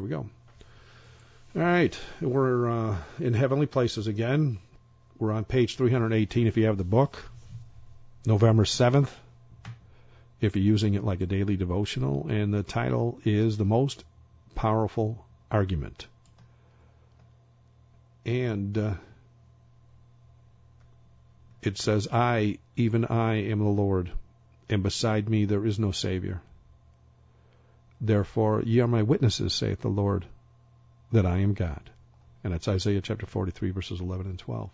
we go. All right, we're in Heavenly Places again. We're on page 318 if you have the book. November 7th, if you're using it like a daily devotional. And the title is The Most Powerful Argument. And it says, I, even I, am the Lord, and beside me there is no Savior. Therefore ye are my witnesses, saith the Lord, that I am God. And that's Isaiah chapter 43, verses 11 and 12.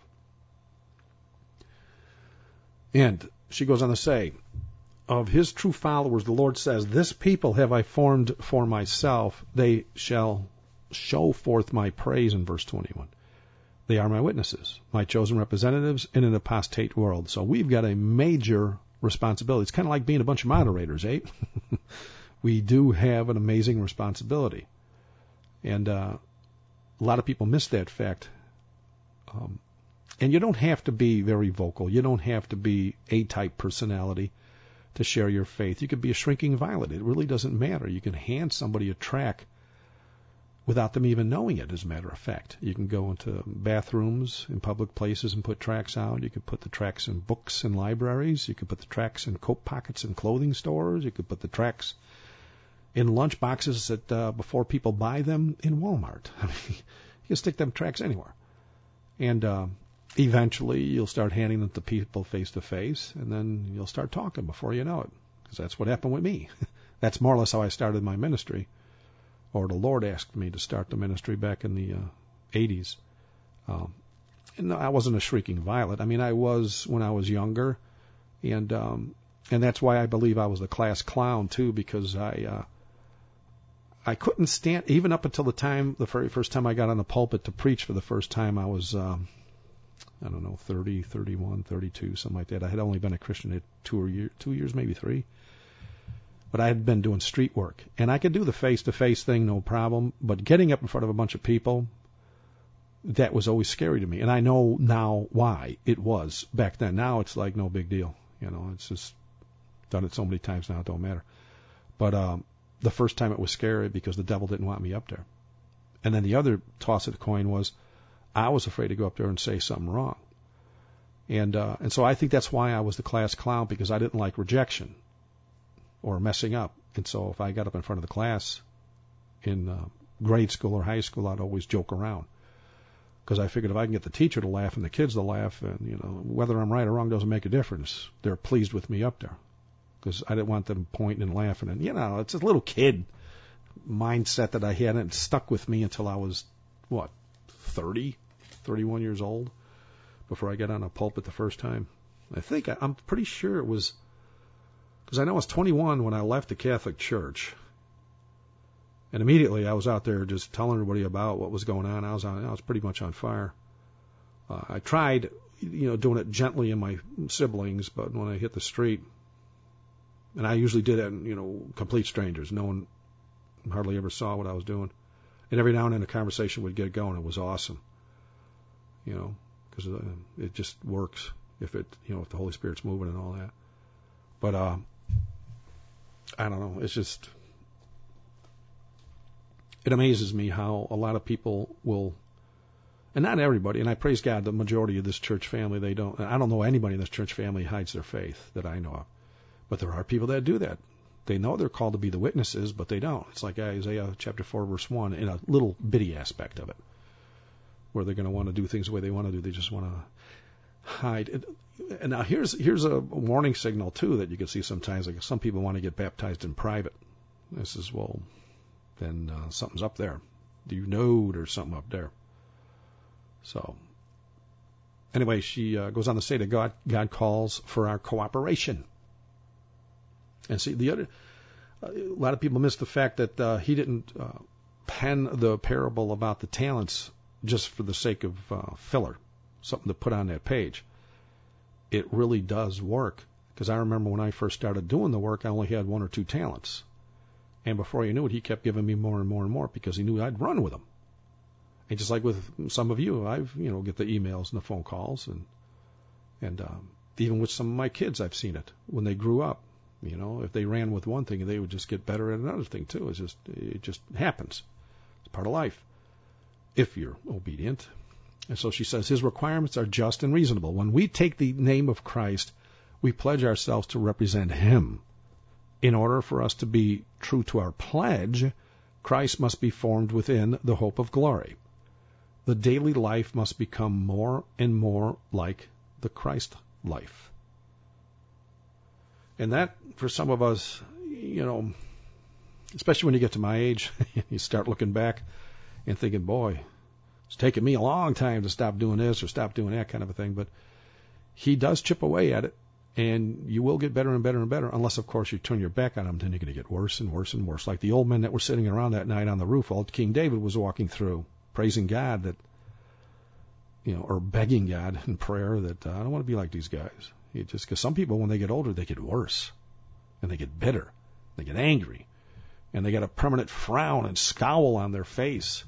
And she goes on to say, of his true followers, the Lord says, this people have I formed for myself. They shall show forth my praise, in verse 21. They are my witnesses, my chosen representatives in an apostate world. So we've got a major responsibility. It's kind of like being a bunch of moderators, eh? We do have an amazing responsibility. And a lot of people miss that fact. And you don't have to be very vocal. You don't have to be A-type personality to share your faith. You could be a shrinking violet. It really doesn't matter. You can hand somebody a tract without them even knowing it, as a matter of fact. You can go into bathrooms in public places and put tracts out. You could put the tracts in books in libraries. You could put the tracts in coat pockets in clothing stores. You could put the tracts in lunch boxes that before people buy them in Walmart. I mean, you can stick them tracts anywhere. And eventually you'll start handing them to people face to face, and then you'll start talking before you know it, because that's what happened with me. That's more or less how I started my ministry, or the Lord asked me to start the ministry back in the 80s. And I wasn't a shrieking violet. I mean, I was when I was younger, and that's why I believe I was the class clown too, because I couldn't stand, even up until the very first time I got on the pulpit to preach for the first time. I was, 30, 31, 32, something like that. I had only been a Christian at 2 years, maybe 3. But I had been doing street work. And I could do the face-to-face thing, no problem. But getting up in front of a bunch of people, that was always scary to me. And I know now why it was back then. Now it's like no big deal. You know, it's just done it so many times now, it don't matter. But the first time it was scary because the devil didn't want me up there. And then the other toss of the coin was I was afraid to go up there and say something wrong. And so I think that's why I was the class clown, because I didn't like rejection or messing up. And so if I got up in front of the class in grade school or high school, I'd always joke around, because I figured if I can get the teacher to laugh and the kids to laugh, and whether I'm right or wrong doesn't make a difference. They're pleased with me up there, because I didn't want them pointing and laughing. And it's a little kid mindset that I had, and it stuck with me until I was 31 years old, before I got on a pulpit the first time. I'm pretty sure it was, because I know I was 21 when I left the Catholic Church, and immediately I was out there just telling everybody about what was going on. I was pretty much on fire. I tried, doing it gently in my siblings, but when I hit the street, and I usually did it in, complete strangers, no one hardly ever saw what I was doing, and every now and then a conversation would get going. It was awesome, because it just works if the Holy Spirit's moving and all that. But I don't know. It's just, it amazes me how a lot of people will, and not everybody, and I praise God, the majority of this church family, I don't know anybody in this church family hides their faith that I know of. But there are people that do that. They know they're called to be the witnesses, but they don't. It's like Isaiah chapter 4, verse 1, in a little bitty aspect of it, where they're going to want to do things the way they want to do. They just want to hide. And now here's a warning signal, too, that you can see sometimes. Like some people want to get baptized in private. This is, then something's up there. Do you know there's something up there? So, anyway, she goes on to say that God calls for our cooperation. And see, a lot of people miss the fact that he didn't pen the parable about the talents just for the sake of filler, something to put on that page. It really does work, because I remember when I first started doing the work, I only had 1 or 2 talents. And before you knew it, he kept giving me more and more and more, because he knew I'd run with them. And just like with some of you, I've, get the emails and the phone calls, and even with some of my kids, I've seen it when they grew up. If they ran with one thing, they would just get better at another thing too. It just happens. part of life, if you're obedient. And so she says, his requirements are just and reasonable. When we take the name of Christ, we pledge ourselves to represent him. In order for us to be true to our pledge, Christ must be formed within the hope of glory. The daily life must become more and more like the Christ life. And that, for some of us, especially when you get to my age, you start looking back and thinking, boy, it's taken me a long time to stop doing this or stop doing that kind of a thing. But he does chip away at it, and you will get better and better and better, unless, of course, you turn your back on him, then you're going to get worse and worse and worse. Like the old men that were sitting around that night on the roof while King David was walking through, praising God that, or begging God in prayer that I don't want to be like these guys. Because some people, when they get older, they get worse, and they get bitter, they get angry, and they got a permanent frown and scowl on their face,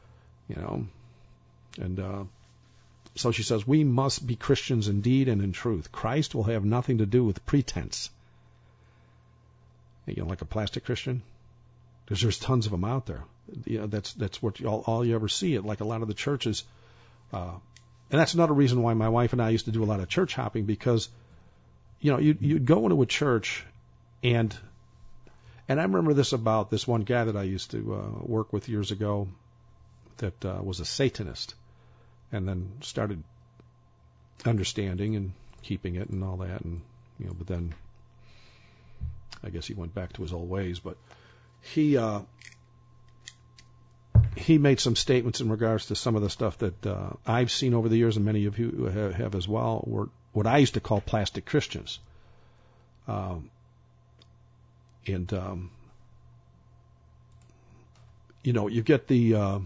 And so she says, we must be Christians in deed and in truth. Christ will have nothing to do with pretense. Like a plastic Christian, because there's tons of them out there. That's what all you ever see at like a lot of the churches. And that's another reason why my wife and I used to do a lot of church hopping, because, you'd go into a church and I remember this about this one guy that I used to work with years ago that was a Satanist, and then started understanding and keeping it and all that, and but then I guess he went back to his old ways. But he made some statements in regards to some of the stuff that I've seen over the years, and many of you have as well, were what I used to call plastic Christians. You get the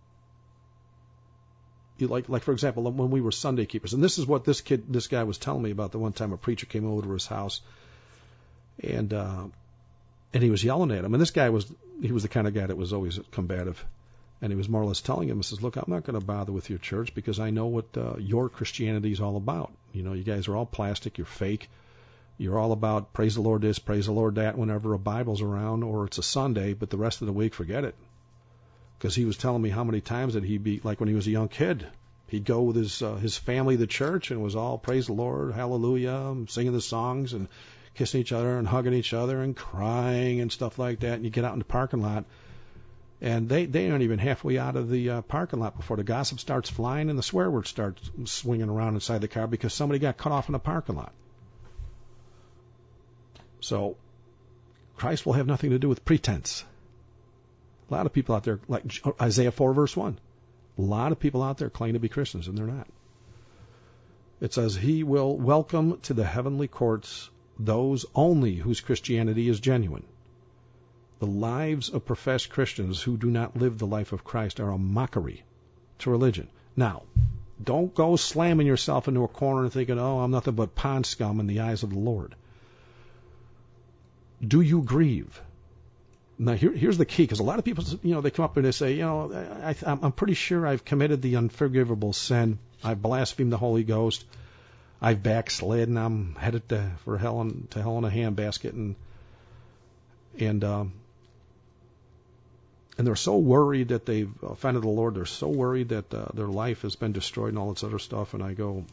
like for example, when we were Sunday keepers, and this is what this guy was telling me about. The one time a preacher came over to his house, and he was yelling at him. And this guy was the kind of guy that was always combative. And he was more or less telling him, he says, look, I'm not going to bother with your church because I know what your Christianity is all about. You guys are all plastic. You're fake. You're all about praise the Lord this, praise the Lord that whenever a Bible's around or it's a Sunday, but the rest of the week, forget it. Because he was telling me how many times that he'd be, like when he was a young kid, he'd go with his family to church and it was all praise the Lord, hallelujah, singing the songs and kissing each other and hugging each other and crying and stuff like that. And you get out in the parking lot, and they aren't even halfway out of the parking lot before the gossip starts flying and the swear words start swinging around inside the car because somebody got cut off in the parking lot. So Christ will have nothing to do with pretense. A lot of people out there, like Isaiah 4 verse 1, a lot of people out there claim to be Christians, and they're not. It says, he will welcome to the heavenly courts those only whose Christianity is genuine. The lives of professed Christians who do not live the life of Christ are a mockery to religion. Now, don't go slamming yourself into a corner and thinking, oh, I'm nothing but pond scum in the eyes of the Lord. Do you grieve? Now, here's the key, because a lot of people, they come up and they say, I'm pretty sure I've committed the unforgivable sin. I've blasphemed the Holy Ghost. I've backslid, and I'm headed for hell in a handbasket, and they're so worried that they've offended the Lord. They're so worried that their life has been destroyed and all this other stuff. And I go,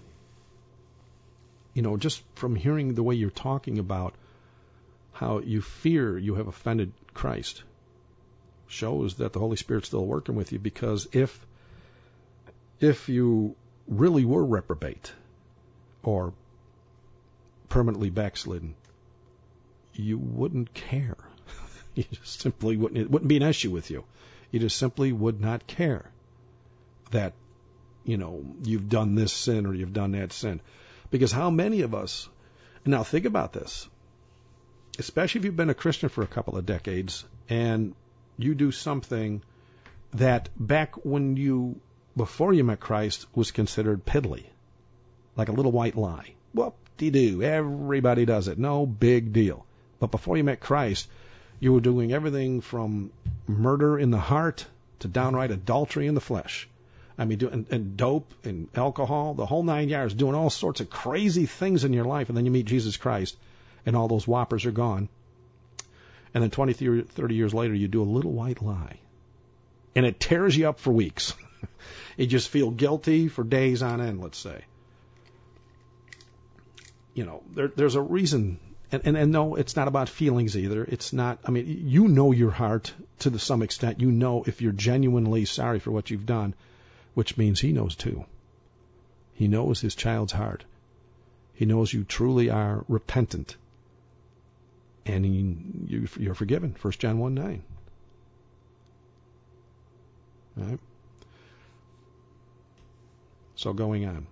just from hearing the way you're talking about how you fear you have offended Christ shows that the Holy Spirit's still working with you, because if you really were reprobate or permanently backslidden, you wouldn't care. You just simply wouldn't. It wouldn't be an issue with you. You just simply would not care that, you've done this sin or you've done that sin. Because how many of us, now think about this, especially if you've been a Christian for a couple of decades and you do something that before you met Christ was considered piddly, like a little white lie. Whoop-de-doo, everybody does it, no big deal. But before you met Christ, you were doing everything from murder in the heart to downright adultery in the flesh. I mean, and dope and alcohol, the whole 9 yards, doing all sorts of crazy things in your life, and then you meet Jesus Christ, and all those whoppers are gone. And then 20, 30 years later, you do a little white lie. And it tears you up for weeks. You just feel guilty for days on end, let's say. You know, there's a reason. And no, it's not about feelings either. It's not, I mean, you know your heart to some extent. You know if you're genuinely sorry for what you've done, which means he knows too. He knows his child's heart. He knows you truly are repentant. And you're forgiven. 1 John 1:9. All right? So going on.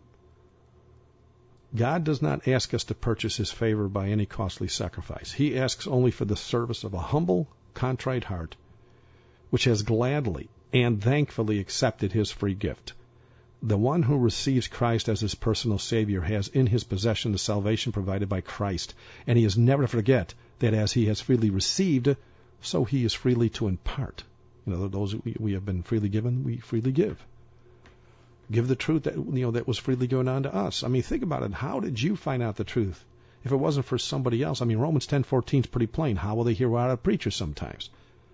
God does not ask us to purchase his favor by any costly sacrifice. He asks only for the service of a humble, contrite heart, which has gladly and thankfully accepted his free gift. The one who receives Christ as his personal Savior has in his possession the salvation provided by Christ, and he is never to forget that as he has freely received, so he is freely to impart. You know, those we have been freely given, we freely give. Give the truth that was freely given unto us. I mean, think about it. How did you find out the truth? If it wasn't for somebody else, I mean, Romans 10:14 is pretty plain. How will they hear without a preacher sometimes?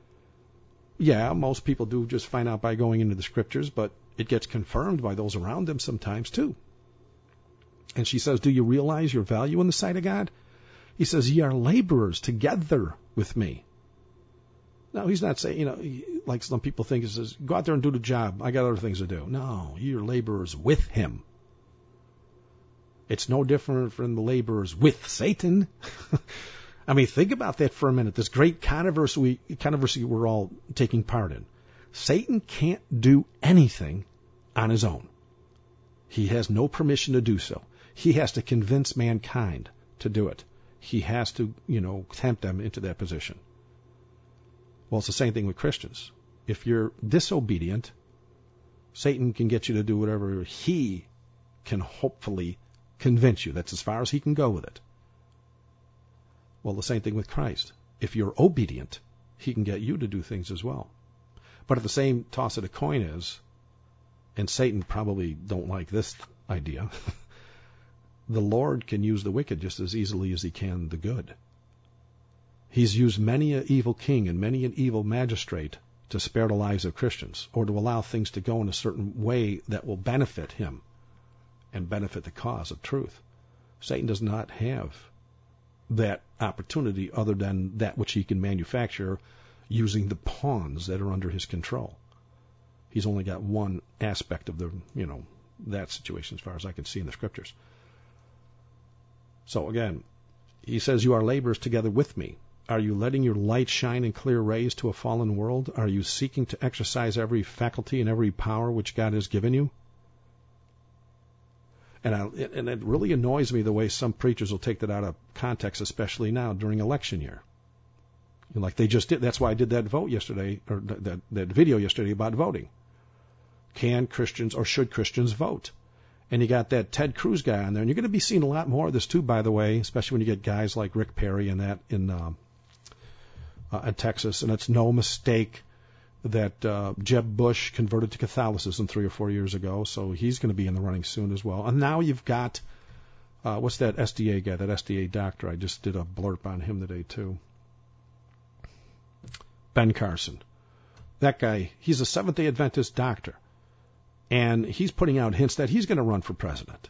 Yeah, most people do just find out by going into the scriptures, but it gets confirmed by those around them sometimes too. And she says, do you realize your value in the sight of God? He says, ye are laborers together with me. No, he's not saying, like some people think, he says, go out there and do the job. I got other things to do. No, you're laborers with him. It's no different from the laborers with Satan. I mean, think about that for a minute. This great controversy we're all taking part in. Satan can't do anything on his own. He has no permission to do so. He has to convince mankind to do it. He has to, tempt them into that position. Well, it's the same thing with Christians. If you're disobedient, Satan can get you to do whatever he can hopefully convince you. That's as far as he can go with it. Well, the same thing with Christ. If you're obedient, he can get you to do things as well. But at the same toss of the coin is, and Satan probably don't like this idea, the Lord can use the wicked just as easily as he can the good. He's used many an evil king and many an evil magistrate to spare the lives of Christians, or to allow things to go in a certain way that will benefit him and benefit the cause of truth. Satan does not have that opportunity other than that which he can manufacture using the pawns that are under his control. He's only got one aspect of that situation as far as I can see in the scriptures. So again, he says, you are laborers together with me. Are you letting your light shine in clear rays to a fallen world? Are you seeking to exercise every faculty and every power which God has given you? And it really annoys me the way some preachers will take that out of context, especially now during election year. Like they just did. That's why I did that vote yesterday, or that video yesterday about voting. Can Christians or should Christians vote? And you got that Ted Cruz guy on there, and you're going to be seeing a lot more of this too, by the way, especially when you get guys like Rick Perry and that in Texas. And it's no mistake that Jeb Bush converted to Catholicism 3 or 4 years ago, so he's going to be in the running soon as well. And now you've got, what's that SDA guy, that SDA doctor? I just did a blurb on him today too. Ben Carson. That guy, he's a Seventh-day Adventist doctor. And he's putting out hints that he's going to run for president.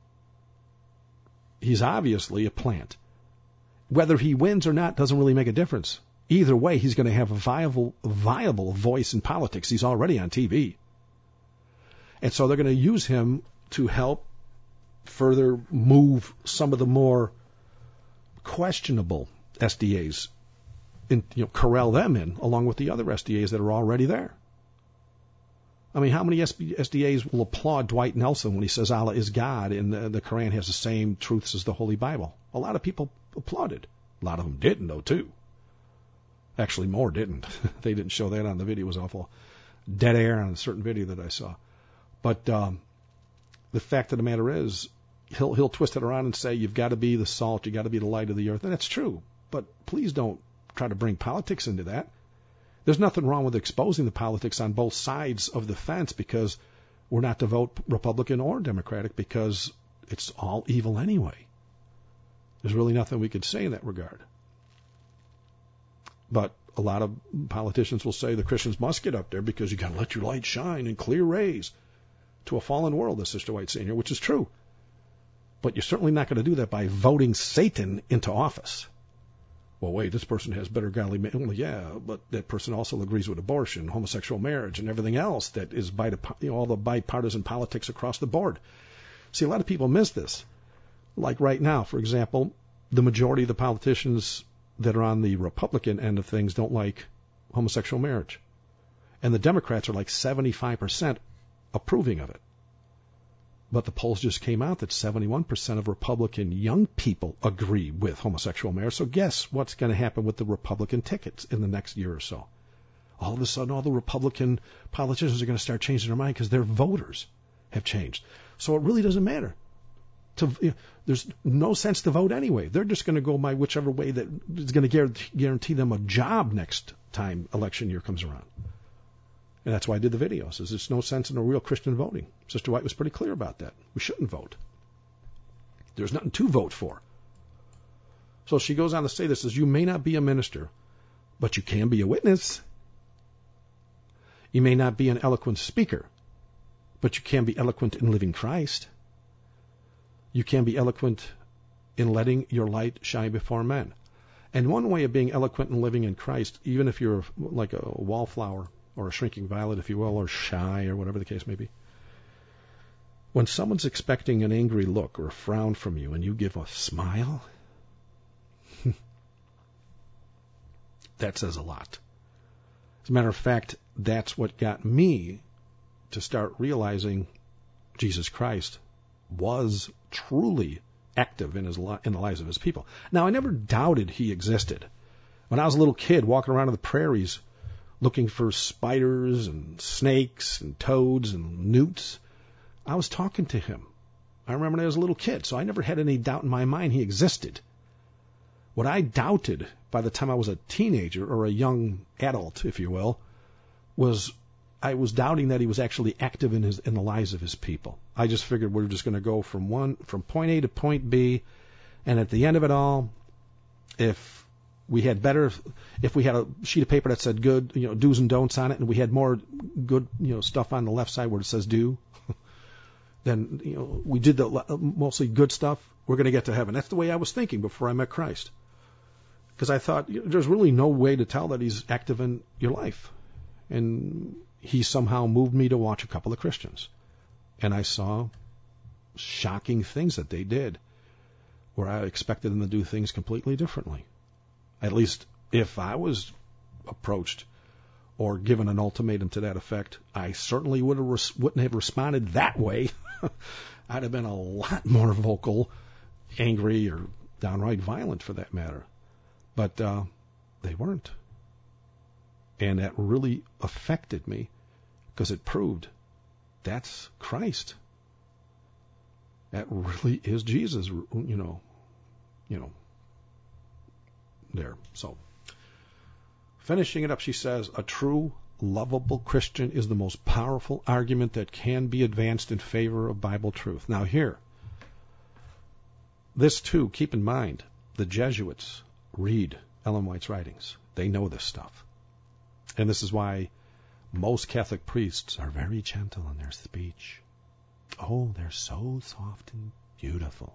He's obviously a plant. Whether he wins or not doesn't really make a difference. Either way, he's going to have a viable voice in politics. He's already on TV. And so they're going to use him to help further move some of the more questionable SDAs, corral them in, along with the other SDAs that are already there. I mean, how many SDAs will applaud Dwight Nelson when he says Allah is God and the Quran has the same truths as the Holy Bible? A lot of people applauded. A lot of them didn't, though, too. Actually, more didn't. They didn't show that on the video. It was awful dead air on a certain video that I saw. But the fact of the matter is, he'll twist it around and say, you've got to be the salt, you've got to be the light of the earth. And that's true. But please don't try to bring politics into that. There's nothing wrong with exposing the politics on both sides of the fence, because we're not to vote Republican or Democratic, because it's all evil anyway. There's really nothing we could say in that regard. But a lot of politicians will say the Christians must get up there because you got to let your light shine in clear rays to a fallen world, as Sister White's saying here, which is true. But you're certainly not going to do that by voting Satan into office. Well, wait, this person has better godly... Well, yeah, but that person also agrees with abortion, homosexual marriage, and everything else that is all the bipartisan politics across the board. See, a lot of people miss this. Like right now, for example, the majority of the politicians that are on the Republican end of things don't like homosexual marriage. And the Democrats are like 75% approving of it. But the polls just came out that 71% of Republican young people agree with homosexual marriage. So guess what's going to happen with the Republican tickets in the next year or so? All of a sudden, all the Republican politicians are going to start changing their mind because their voters have changed. So it really doesn't matter. There's no sense to vote anyway. They're just going to go by whichever way that is going to guarantee them a job next time election year comes around. And that's why I did the videos. There's no sense in a real Christian voting. Sister White was pretty clear about that. We shouldn't vote. There's nothing to vote for. So she goes on to say this, you may not be a minister, but you can be a witness. You may not be an eloquent speaker, but you can be eloquent in living Christ. You can be eloquent in letting your light shine before men. And one way of being eloquent and living in Christ, even if you're like a wallflower or a shrinking violet, if you will, or shy or whatever the case may be, when someone's expecting an angry look or a frown from you and you give a smile, that says a lot. As a matter of fact, that's what got me to start realizing Jesus Christ was truly active in the lives of his people. Now, I never doubted he existed. When I was a little kid walking around in the prairies looking for spiders and snakes and toads and newts, I was talking to him. I remember when I was a little kid, so I never had any doubt in my mind he existed. What I doubted by the time I was a teenager or a young adult, if you will, was I was doubting that he was actually active in the lives of his people. I just figured we were just going to go from point A to point B, and at the end of it all, if we had a sheet of paper that said good, do's and don'ts on it, and we had more good, stuff on the left side where it says do, then we did the mostly good stuff, we're going to get to heaven. That's the way I was thinking before I met Christ, because I thought there's really no way to tell that he's active in your life. And he somehow moved me to watch a couple of Christians. And I saw shocking things that they did where I expected them to do things completely differently. At least if I was approached or given an ultimatum to that effect, I certainly wouldn't have responded that way. I'd have been a lot more vocal, angry, or downright violent for that matter. But they weren't. And that really affected me because it proved that's Christ. That really is Jesus, there. So, finishing it up, she says, a true, lovable Christian is the most powerful argument that can be advanced in favor of Bible truth. Now here, this too, keep in mind, the Jesuits read Ellen White's writings. They know this stuff. And this is why most Catholic priests are very gentle in their speech. Oh, they're so soft and beautiful.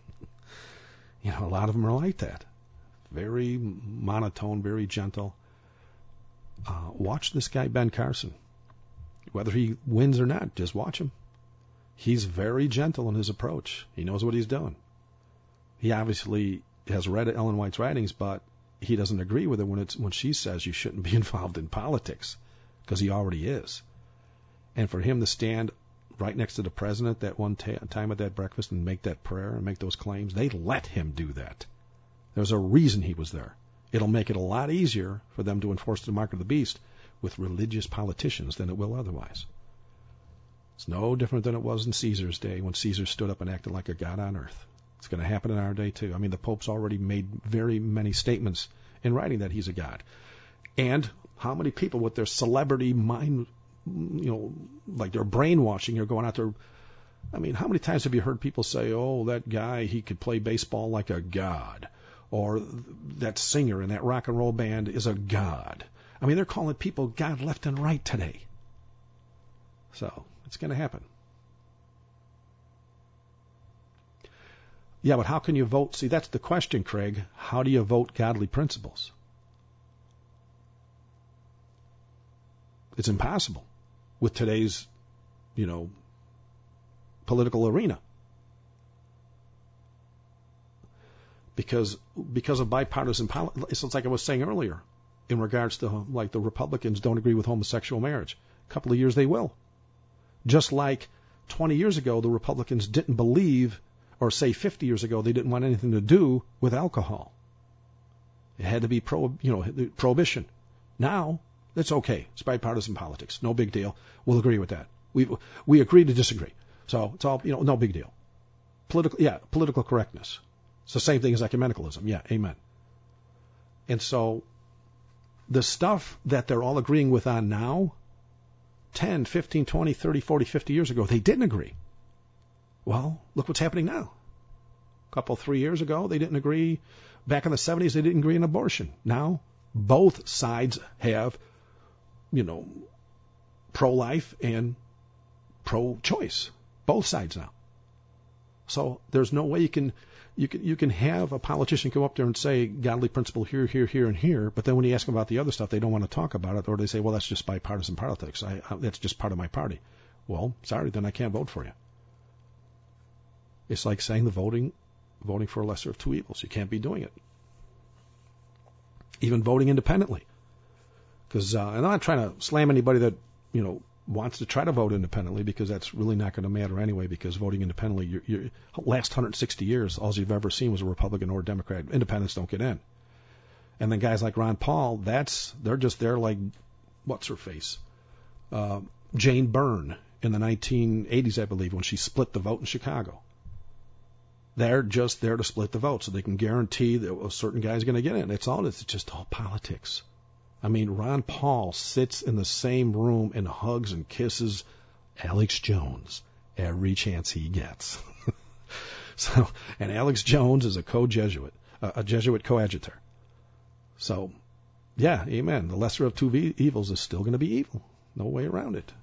A lot of them are like that. Very monotone, very gentle. Watch this guy, Ben Carson. Whether he wins or not, just watch him. He's very gentle in his approach. He knows what he's doing. He obviously has read Ellen White's writings, but he doesn't agree with her when she says you shouldn't be involved in politics, because he already is. And for him to stand right next to the president that one time at that breakfast and make that prayer and make those claims, they let him do that. There's a reason he was there. It'll make it a lot easier for them to enforce the mark of the beast with religious politicians than it will otherwise. It's no different than it was in Caesar's day when Caesar stood up and acted like a god on earth. It's going to happen in our day too. I mean, the Pope's already made very many statements in writing that he's a god. And how many people with their celebrity mind, like their brainwashing, are going out there. I mean, how many times have you heard people say, oh, that guy, he could play baseball like a god. or that singer in that rock and roll band is a god. I mean, they're calling people God left and right today. So it's going to happen. Yeah, but how can you vote? See, that's the question, Craig. How do you vote godly principles? It's impossible with today's, political arena. Because of bipartisan politics, it's like I was saying earlier, in regards to like the Republicans don't agree with homosexual marriage. A couple of years they will. Just like 20 years ago, the Republicans didn't believe, or say 50 years ago, they didn't want anything to do with alcohol. It had to be prohibition. Now, it's okay. It's bipartisan politics. No big deal. We'll agree with that. We agree to disagree. So it's all, no big deal. Political correctness. It's the same thing as ecumenicalism. Yeah, amen. And so the stuff that they're all agreeing with on now, 10, 15, 20, 30, 40, 50 years ago, they didn't agree. Well, look what's happening now. A couple, 3 years ago, they didn't agree. Back in the 70s, they didn't agree on abortion. Now, both sides have, pro-life and pro-choice. Both sides now. So there's no way you can have a politician come up there and say godly principle here, here, here, and here, but then when you ask them about the other stuff, they don't want to talk about it, or they say, well, that's just bipartisan politics. That's just part of my party. Well, sorry, then I can't vote for you. It's like saying voting for a lesser of two evils. You can't be doing it. Even voting independently. Because I'm not trying to slam anybody that, wants to try to vote independently, because that's really not going to matter anyway, because voting independently, your last 160 years, all you've ever seen was a Republican or a Democrat. Independents don't get in. And then guys like Ron Paul, they're just there like, what's her face? Jane Byrne in the 1980s, I believe, when she split the vote in Chicago. They're just there to split the vote so they can guarantee that a certain guy's going to get in. It's just all politics. I mean, Ron Paul sits in the same room and hugs and kisses Alex Jones every chance he gets. And Alex Jones is a co-Jesuit, a Jesuit coadjutor. So, yeah, amen. The lesser of two evils is still going to be evil. No way around it.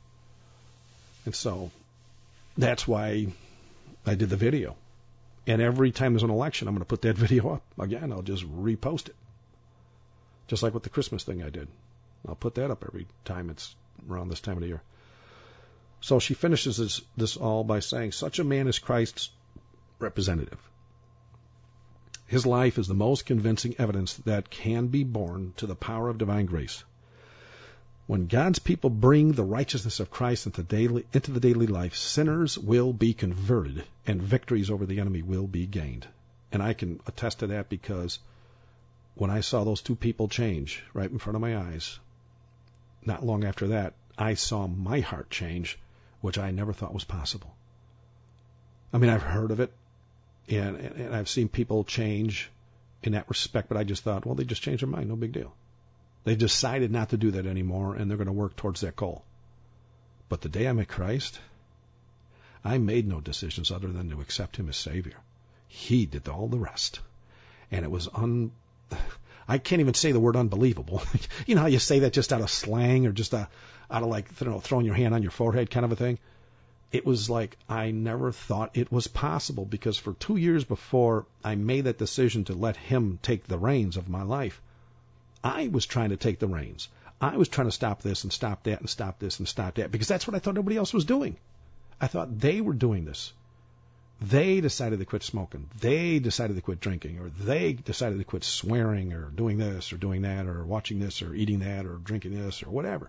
And so that's why I did the video. And every time there's an election, I'm going to put that video up. Again, I'll just repost it. Just like with the Christmas thing I did. I'll put that up every time it's around this time of the year. So she finishes this all by saying, such a man is Christ's representative. His life is the most convincing evidence that can be borne to the power of divine grace. When God's people bring the righteousness of Christ into the daily life, sinners will be converted and victories over the enemy will be gained. And I can attest to that, because when I saw those two people change right in front of my eyes, not long after that, I saw my heart change, which I never thought was possible. I mean, I've heard of it, and I've seen people change in that respect, but I just thought, well, they just changed their mind, no big deal. They've decided not to do that anymore, and they're going to work towards that goal. But the day I met Christ, I made no decisions other than to accept him as Savior. He did all the rest. And it was I can't even say the word unbelievable. You know how you say that just out of slang, or just out of like, throwing your hand on your forehead kind of a thing? It was like I never thought it was possible, because for 2 years before I made that decision to let him take the reins of my life, I was trying to take the reins. I was trying to stop this and stop that and stop this and stop that, because that's what I thought everybody else was doing. I thought they were doing this. They decided to quit smoking. They decided to quit drinking, or they decided to quit swearing, or doing this or doing that, or watching this or eating that or drinking this or whatever.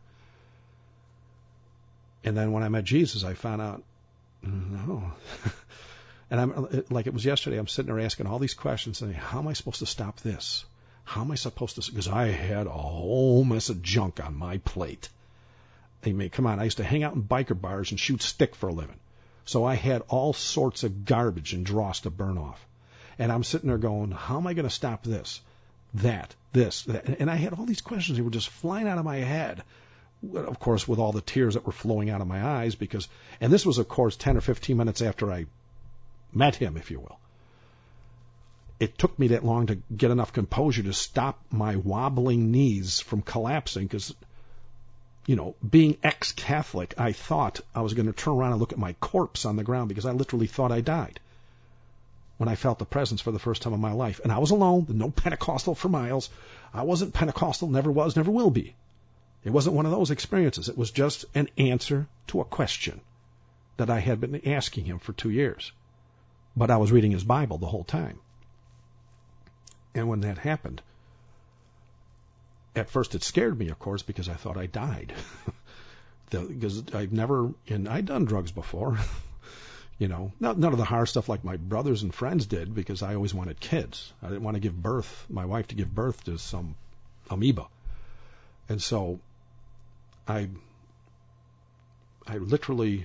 And then when I met Jesus, I found out, no. And I'm like, it was yesterday, I'm sitting there asking all these questions, saying, how am I supposed to stop this? How am I supposed to? Because I had a whole mess of junk on my plate. I mean, come on, I used to hang out in biker bars and shoot stick for a living. So I had all sorts of garbage and dross to burn off. And I'm sitting there going, how am I going to stop this, that, this, that? And I had all these questions that were just flying out of my head. Of course, with all the tears that were flowing out of my eyes, and this was, of course, 10 or 15 minutes after I met him, if you will. it took me that long to get enough composure to stop my wobbling knees from collapsing because, being ex-Catholic, I thought I was going to turn around and look at my corpse on the ground because I literally thought I died when I felt the presence for the first time in my life. And I was alone, no Pentecostal for miles. I wasn't Pentecostal, never was, never will be. It wasn't one of those experiences. It was just an answer to a question that I had been asking him for 2 years. But I was reading his Bible the whole time. And when that happened, at first it scared me, of course, because I thought I died. Because I'd done drugs before. None of the hard stuff like my brothers and friends did, because I always wanted kids. I didn't want to give my wife to give birth to some amoeba. And so I literally,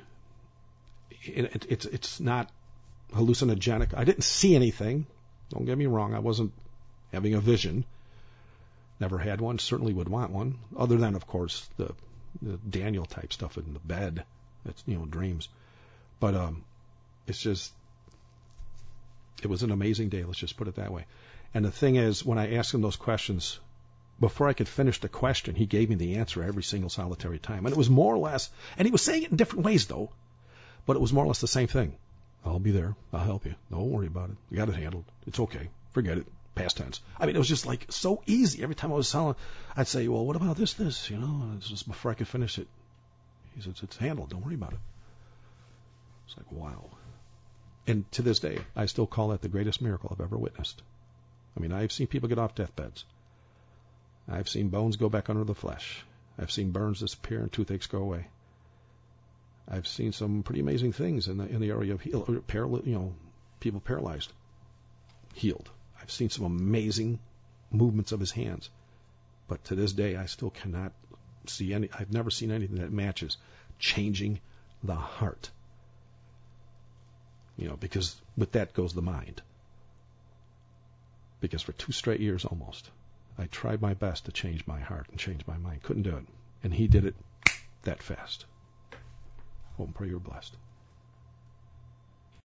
it's not hallucinogenic. I didn't see anything. Don't get me wrong. I wasn't having a vision. Never had one. Certainly would want one. Other than, of course, the Daniel type stuff in the bed. That's, dreams. But it's just, it was an amazing day. Let's just put it that way. And the thing is, when I asked him those questions, before I could finish the question, he gave me the answer every single solitary time. And it was more or less, and he was saying it in different ways, though, but it was more or less the same thing. I'll be there. I'll help you. Don't worry about it. You got it handled. It's okay. Forget it. Past tense. I mean, it was just like so easy. Every time I was telling, I'd say, well, what about this? And it's just before I could finish it, he said, it's handled. Don't worry about it. It's like, wow. And to this day, I still call that the greatest miracle I've ever witnessed. I mean, I've seen people get off deathbeds. I've seen bones go back under the flesh. I've seen burns disappear and toothaches go away. I've seen some pretty amazing things in the area of people paralyzed, healed. I've seen some amazing movements of his hands. But to this day, I still cannot see I've never seen anything that matches changing the heart. Because with that goes the mind. Because for 2 straight years almost, I tried my best to change my heart and change my mind. Couldn't do it. And he did it that fast. Hope and pray you're blessed.